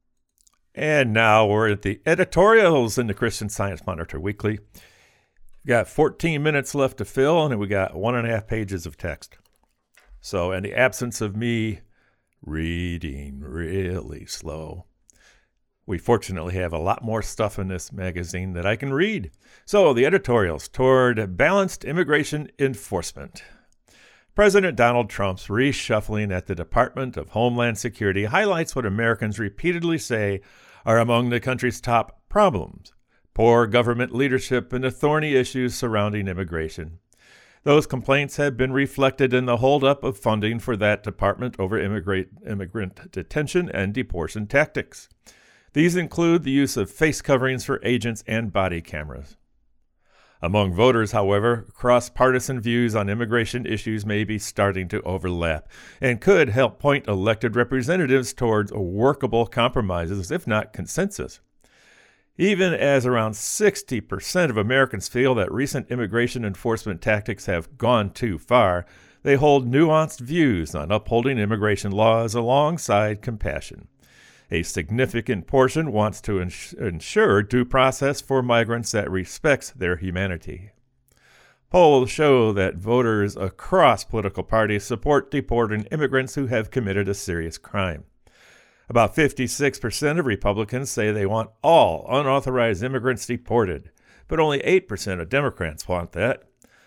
And now we're at the editorials in the Christian Science Monitor Weekly. We've got fourteen minutes left to fill, and we got one and a half pages of text. So, in the absence of me reading really slow, we fortunately have a lot more stuff in this magazine that I can read. So, the editorials toward balanced immigration enforcement. President Donald Trump's reshuffling at the Department of Homeland Security highlights what Americans repeatedly say are among the country's top problems: poor government leadership and the thorny issues surrounding immigration. Those complaints have been reflected in the holdup of funding for that department over immigrant, immigrant detention and deportation tactics. These include the use of face coverings for agents and body cameras. Among voters, however, cross-partisan views on immigration issues may be starting to overlap and could help point elected representatives towards workable compromises, if not consensus. Even as around sixty percent of Americans feel that recent immigration enforcement tactics have gone too far, they hold nuanced views on upholding immigration laws alongside compassion. A significant portion wants to ins- ensure due process for migrants that respects their humanity. Polls show that voters across political parties support deporting immigrants who have committed a serious crime. About fifty-six percent of Republicans say they want all unauthorized immigrants deported, but only eight percent of Democrats want that.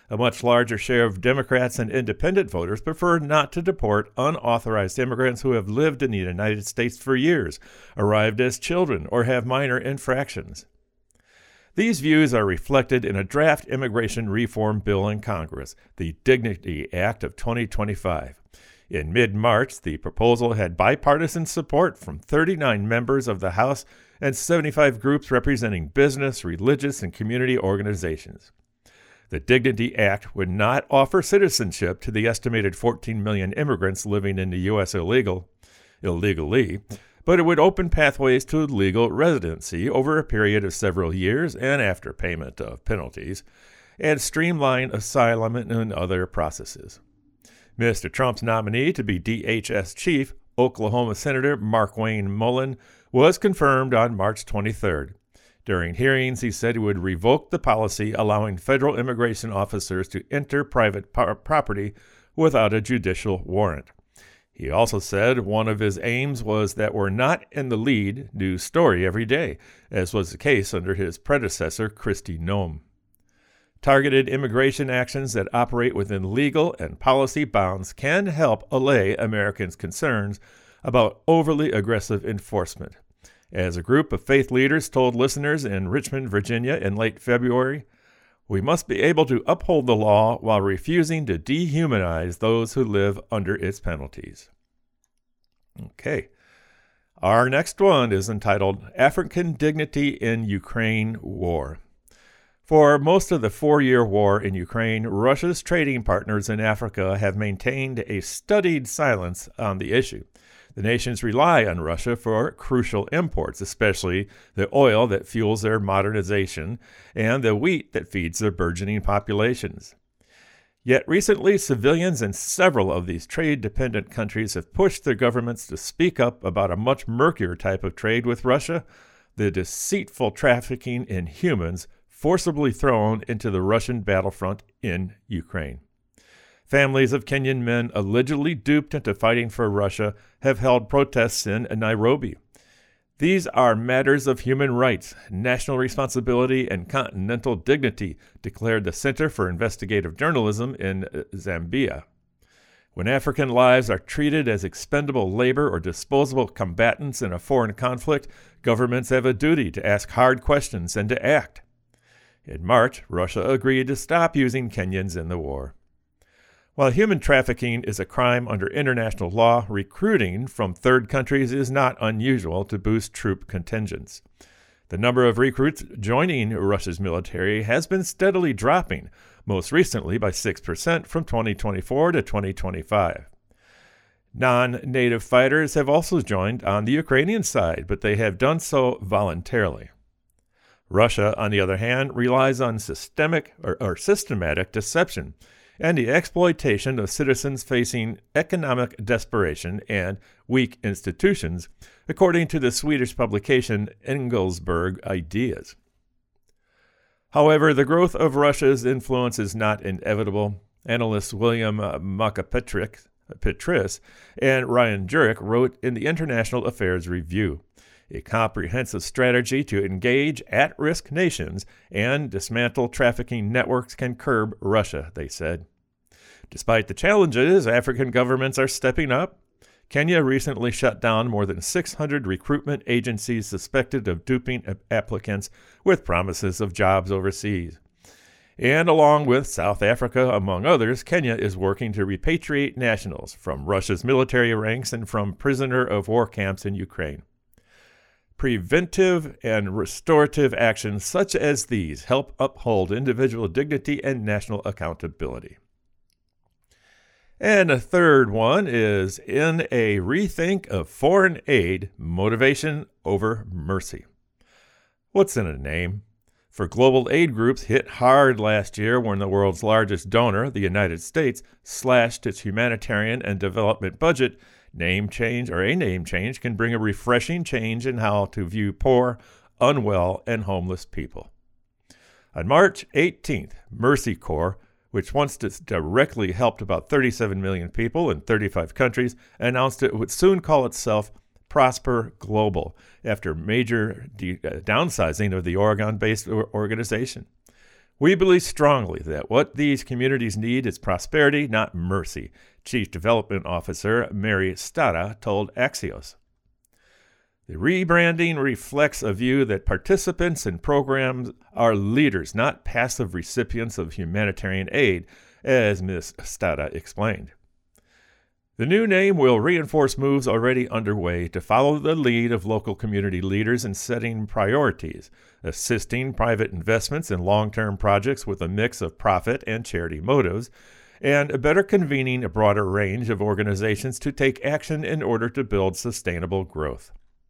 A much larger share of Democrats and independent voters prefer not to deport unauthorized immigrants who have lived in the United States for years, arrived as children, or have minor infractions. These views are reflected in a draft immigration reform bill in Congress, the Dignity Act of twenty twenty-five. In mid-March, the proposal had bipartisan support from thirty-nine members of the House and seventy-five groups representing business, religious, and community organizations. The Dignity Act would not offer citizenship to the estimated fourteen million immigrants living in the U S illegal, illegally, but it would open pathways to legal residency over a period of several years and after payment of penalties, and streamline asylum and other processes. Mister Trump's nominee to be D H S chief, Oklahoma Senator Markwayne Mullin, was confirmed on March twenty-third. During hearings, he said he would revoke the policy allowing federal immigration officers to enter private par- property without a judicial warrant. He also said one of his aims was that we're not in the lead news story every day, as was the case under his predecessor, Kristi Noem. Targeted immigration actions that operate within legal and policy bounds can help allay Americans' concerns about overly aggressive enforcement. As a group of faith leaders told listeners in Richmond, Virginia in late February, we must be able to uphold the law while refusing to dehumanize those who live under its penalties. Okay. Our next one is entitled African Dignity in Ukraine War. For most of the four-year war in Ukraine, Russia's trading partners in Africa have maintained a studied silence on the issue. The nations rely on Russia for crucial imports, especially the oil that fuels their modernization and the wheat that feeds their burgeoning populations. Yet recently, civilians in several of these trade-dependent countries have pushed their governments to speak up about a much murkier type of trade with Russia, the deceitful trafficking in humans forcibly thrown into the Russian battlefront in Ukraine. Families of Kenyan men allegedly duped into fighting for Russia have held protests in Nairobi. These are matters of human rights, national responsibility, and continental dignity, declared the Center for Investigative Journalism in Zambia. When African lives are treated as expendable labor or disposable combatants in a foreign conflict, governments have a duty to ask hard questions and to act. In March, Russia agreed to stop using Kenyans in the war. While human trafficking is a crime under international law, recruiting from third countries is not unusual to boost troop contingents. The number of recruits joining Russia's military has been steadily dropping, most recently by six percent from twenty twenty-four to twenty twenty-five. Non-native fighters have also joined on the Ukrainian side, but they have done so voluntarily. Russia, on the other hand, relies on systemic or, or systematic deception and the exploitation of citizens facing economic desperation and weak institutions, according to the Swedish publication Engelsberg Ideas. However, the growth of Russia's influence is not inevitable. Analysts William Macapetris and Ryan Jurek wrote in the International Affairs Review, a comprehensive strategy to engage at-risk nations and dismantle trafficking networks can curb Russia, they said. Despite the challenges, African governments are stepping up. Kenya recently shut down more than six hundred recruitment agencies suspected of duping applicants with promises of jobs overseas. And along with South Africa, among others, Kenya is working to repatriate nationals from Russia's military ranks and from prisoner of war camps in Ukraine. Preventive and restorative actions such as these help uphold individual dignity and national accountability. And a third one is in a rethink of foreign aid, motivation over mercy. What's in a name? For global aid groups hit hard last year when the world's largest donor, the United States, slashed its humanitarian and development budget, name change or a name change can bring a refreshing change in how to view poor, unwell, and homeless people. On March eighteenth, Mercy Corps, which once directly helped about thirty-seven million people in thirty-five countries, announced it would soon call itself Prosper Global after major de- downsizing of the Oregon-based organization. We believe strongly that what these communities need is prosperity, not mercy, Chief Development Officer Mary Stata told Axios. The rebranding reflects a view that participants in programs are leaders, not passive recipients of humanitarian aid, as Miz Stata explained. The new name will reinforce moves already underway to follow the lead of local community leaders in setting priorities, assisting private investments in long-term projects with a mix of profit and charity motives, and better convening a broader range of organizations to take action in order to build sustainable growth.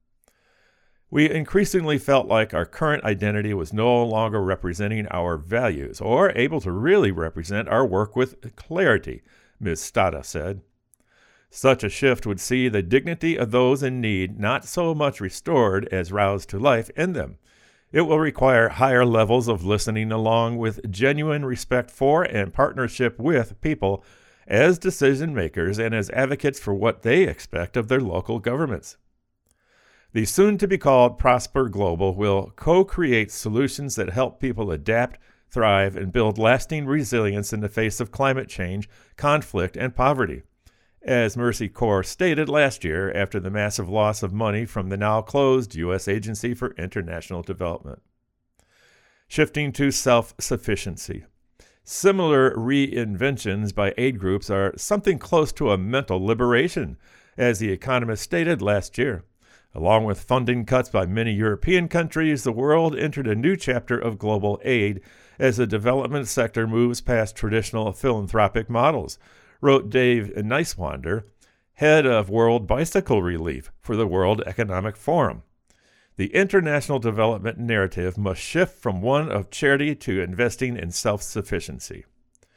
We increasingly felt like our current identity was no longer representing our values or able to really represent our work with clarity, Miz Stata said. Such a shift would see the dignity of those in need not so much restored as roused to life in them. It will require higher levels of listening along with genuine respect for and partnership with people as decision makers and as advocates for what they expect of their local governments. The soon-to-be-called Prosper Global will co-create solutions that help people adapt, thrive, and build lasting resilience in the face of climate change, conflict, and poverty, as Mercy Corps stated last year after the massive loss of money from the now-closed U S Agency for International Development. Shifting to self-sufficiency. Similar reinventions by aid groups are something close to a mental liberation, as The Economist stated last year. Along with funding cuts by many European countries, the world entered a new chapter of global aid as the development sector moves past traditional philanthropic models, wrote Dave Nicewander, head of World Bicycle Relief for the World Economic Forum. The international development narrative must shift from one of charity to investing in self-sufficiency.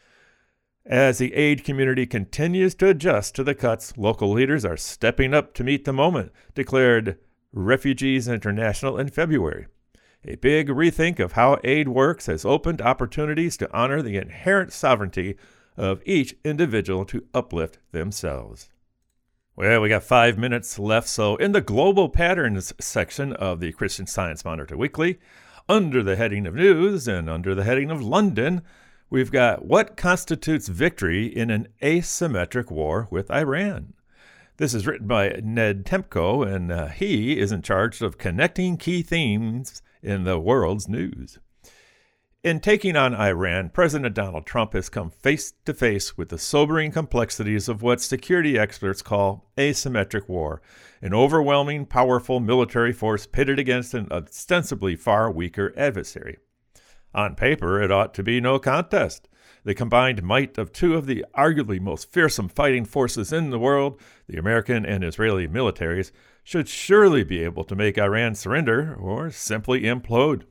As the aid community continues to adjust to the cuts, local leaders are stepping up to meet the moment, declared Refugees International in February. A big rethink of how aid works has opened opportunities to honor the inherent sovereignty of each individual to uplift themselves. Well, we got five minutes left, so in the Global Patterns section of the Christian Science Monitor Weekly, under the heading of News and under the heading of London, we've got what constitutes victory in an asymmetric war with Iran. This is written by Ned Tempko, and uh, he is in charge of connecting key themes in the world's news. In taking on Iran, President Donald Trump has come face to face with the sobering complexities of what security experts call asymmetric war, an overwhelming, powerful military force pitted against an ostensibly far weaker adversary. On paper, it ought to be no contest. The combined might of two of the arguably most fearsome fighting forces in the world, the American and Israeli militaries, should surely be able to make Iran surrender or simply implode.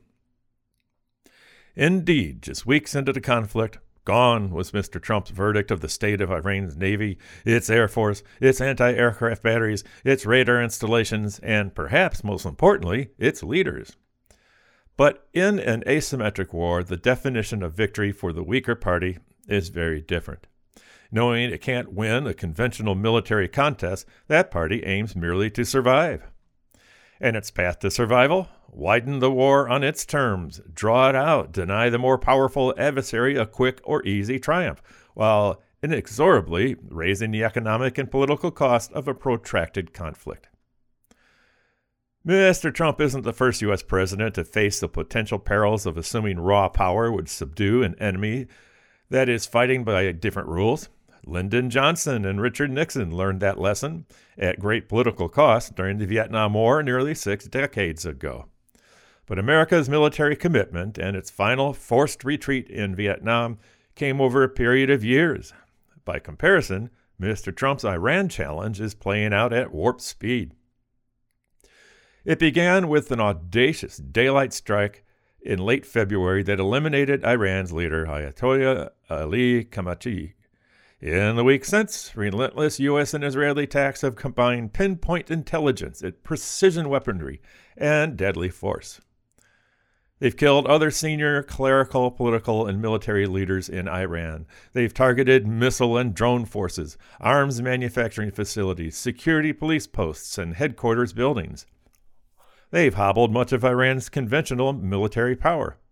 Indeed, just weeks into the conflict, gone was Mister Trump's verdict of the state of Iran's Navy, its Air Force, its anti-aircraft batteries, its radar installations, and perhaps most importantly, its leaders. But in an asymmetric war, the definition of victory for the weaker party is very different. Knowing it can't win a conventional military contest, that party aims merely to survive. And its path to survival? Widen the war on its terms, draw it out, deny the more powerful adversary a quick or easy triumph, while inexorably raising the economic and political cost of a protracted conflict. Mister Trump isn't the first U S president to face the potential perils of assuming raw power would subdue an enemy that is fighting by different rules. Lyndon Johnson and Richard Nixon learned that lesson at great political cost during the Vietnam War nearly six decades ago. But America's military commitment and its final forced retreat in Vietnam came over a period of years. By comparison, Mister Trump's Iran challenge is playing out at warp speed. It began with an audacious daylight strike in late February that eliminated Iran's leader, Ayatollah Ali Khamenei. In the weeks since, relentless U S and Israeli attacks have combined pinpoint intelligence, precision weaponry, and deadly force. They've killed other senior clerical, political, and military leaders in Iran. They've targeted missile and drone forces, arms manufacturing facilities, security police posts, and headquarters buildings. They've hobbled much of Iran's conventional military power.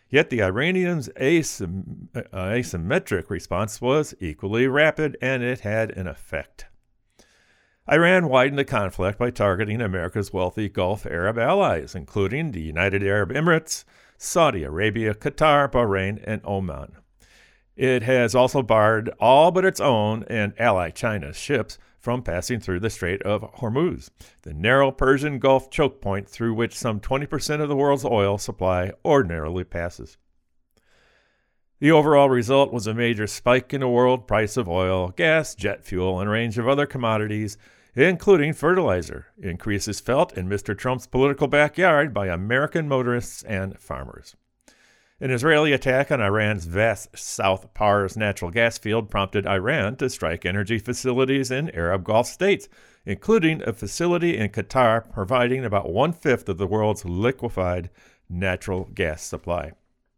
Yet the Iranians' asym- uh, asymmetric response was equally rapid, and it had an effect. Iran widened the conflict by targeting America's wealthy Gulf Arab allies, including the United Arab Emirates, Saudi Arabia, Qatar, Bahrain, and Oman. It has also barred all but its own and ally China's ships from passing through the Strait of Hormuz, the narrow Persian Gulf choke point through which some twenty percent of the world's oil supply ordinarily passes. The overall result was a major spike in the world price of oil, gas, jet fuel, and a range of other commodities, including fertilizer, increases felt in Mister Trump's political backyard by American motorists and farmers. An Israeli attack on Iran's vast South Pars natural gas field prompted Iran to strike energy facilities in Arab Gulf states, including a facility in Qatar providing about one-fifth of the world's liquefied natural gas supply.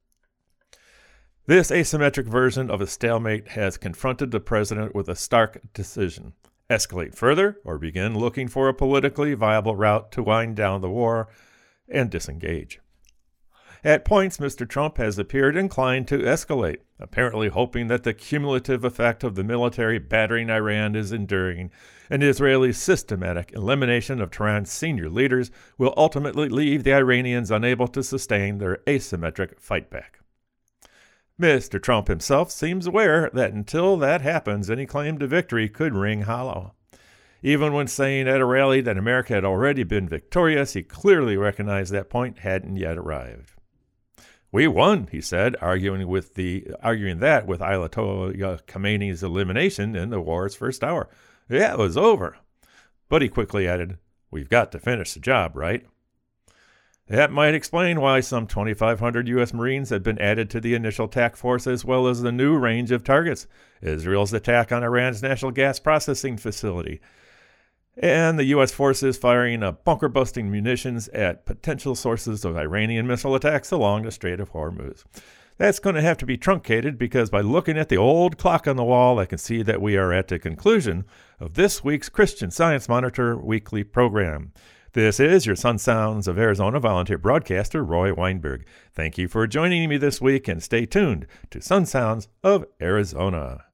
This asymmetric version of a stalemate has confronted the president with a stark decision: escalate further or begin looking for a politically viable route to wind down the war and disengage. At points, Mister Trump has appeared inclined to escalate, apparently hoping that the cumulative effect of the military battering Iran is enduring, and Israel's systematic elimination of Tehran's senior leaders will ultimately leave the Iranians unable to sustain their asymmetric fightback. Mister Trump himself seems aware that until that happens, any claim to victory could ring hollow. Even when saying at a rally that America had already been victorious, he clearly recognized that point hadn't yet arrived. "We won," he said, arguing with the arguing that with Ayatollah Khamenei's elimination in the war's first hour. "Yeah, it was over." But he quickly added, "We've got to finish the job, right?" That might explain why some twenty-five hundred U S Marines had been added to the initial attack force, as well as the new range of targets: Israel's attack on Iran's natural gas processing facility, and the U S forces firing a bunker-busting munitions at potential sources of Iranian missile attacks along the Strait of Hormuz. That's going to have to be truncated because by looking at the old clock on the wall, I can see that we are at the conclusion of this week's Christian Science Monitor weekly program. This is your Sun Sounds of Arizona volunteer broadcaster, Roy Weinberg. Thank you for joining me this week, and stay tuned to Sun Sounds of Arizona.